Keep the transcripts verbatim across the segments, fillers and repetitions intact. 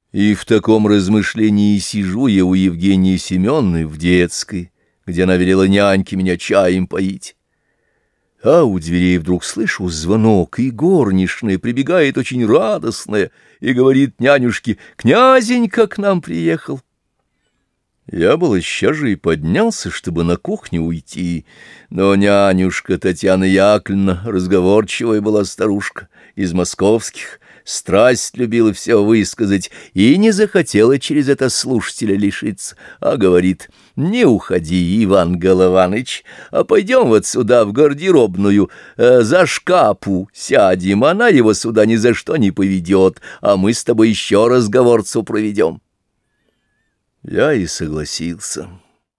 И в таком размышлении сижу я у Евгении Семеновны в детской, где она велела няньке меня чаем поить. А у дверей вдруг слышу звонок, и горничная прибегает очень радостная и говорит нянюшке: «Князенька к нам приехал». Я был сейчас же и поднялся, чтобы на кухню уйти, но нянюшка Татьяна Яковлевна, разговорчивая была старушка, из московских, страсть любила все высказать и не захотела через это слушателя лишиться, а говорит: «Не уходи, Иван Голованыч, а пойдем вот сюда в гардеробную, э, за шкапу сядем, она его сюда ни за что не поведет, а мы с тобой еще разговорцу проведем». Я и согласился,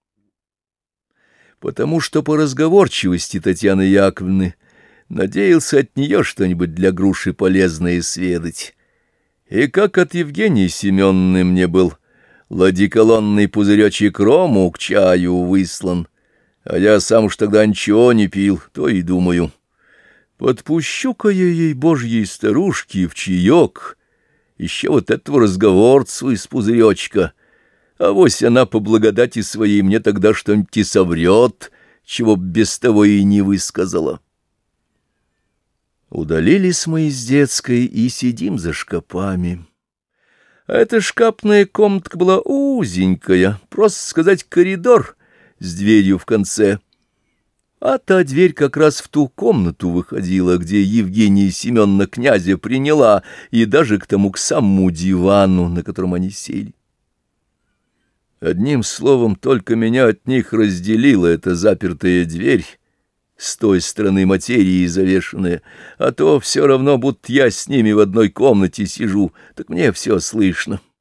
потому что по разговорчивости Татьяны Яковлевны надеялся от нее что-нибудь для груши полезное сведать. И как от Евгении Семеновны мне был ладиколонный пузыречек рому к чаю выслан, а я сам уж тогда ничего не пил, то и думаю: подпущу-ка я ей, божьей старушке, в чаек еще вот этого разговорцу из пузыречка. Авось она по благодати своей мне тогда что-нибудь и соврет, чего б без того и не высказала. Удалились мы из детской и сидим за шкапами. А эта шкапная комнатка была узенькая, просто сказать коридор с дверью в конце. А та дверь как раз в ту комнату выходила, где Евгения Семеновна князя приняла, и даже к тому, к самому дивану, на котором они сели. Одним словом, только меня от них разделила эта запертая дверь, с той стороны материи завешенная, а то все равно, будто я с ними в одной комнате сижу, так мне все слышно.